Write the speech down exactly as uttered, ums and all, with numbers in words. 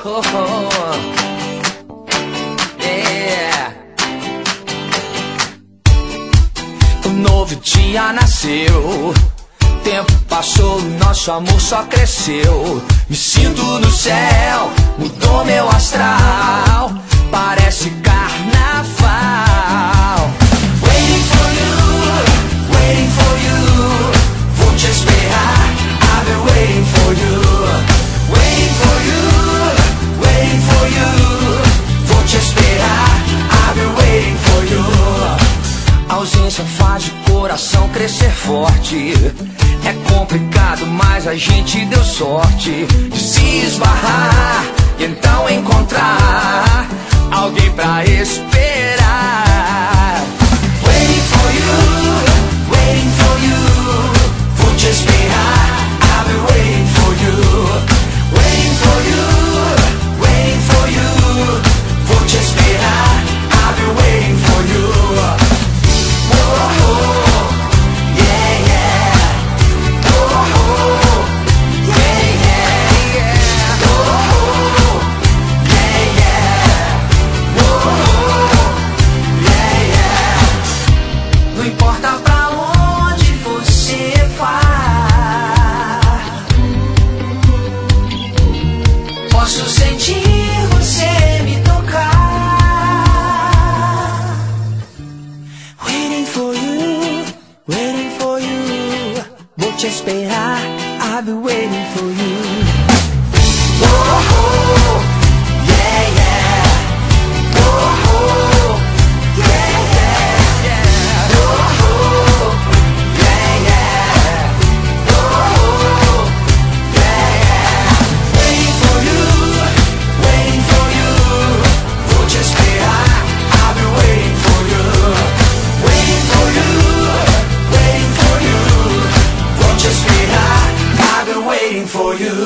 oh, oh. Yeah. Um novo dia nasceu, tempo passou, nosso amor só cresceu. Me sinto no céu, mudou meu astral, parece carnaval. Waiting for you, waiting for you, vou te esperar, I've been waiting for you. Waiting for you, waiting for you, vou te esperar, I've been waiting for you. A ausência faz o coração crescer forte. É complicado, mas a gente deu sorte de se esbarrar e então encontrar alguém pra esperar. Waiting for you, waiting for you, vou te esperar, I've been waiting for you. Waiting for you, waiting for you, vou te esperar, I've been waiting for you. Oh, oh, yeah, yeah. Não importa pra onde você vá, posso sentir você me tocar. Waiting for you, waiting for you, vou te esperar, I've been waiting for you. Oh, oh, yeah, yeah. Oh, oh, yeah, yeah, yeah. Oh, oh, yeah, yeah. Oh, oh, yeah, yeah. Waiting for you, waiting for you, vou te esperar, I've been waiting for you. Waiting for you, waiting for you, vou te esperar, I've been waiting for you.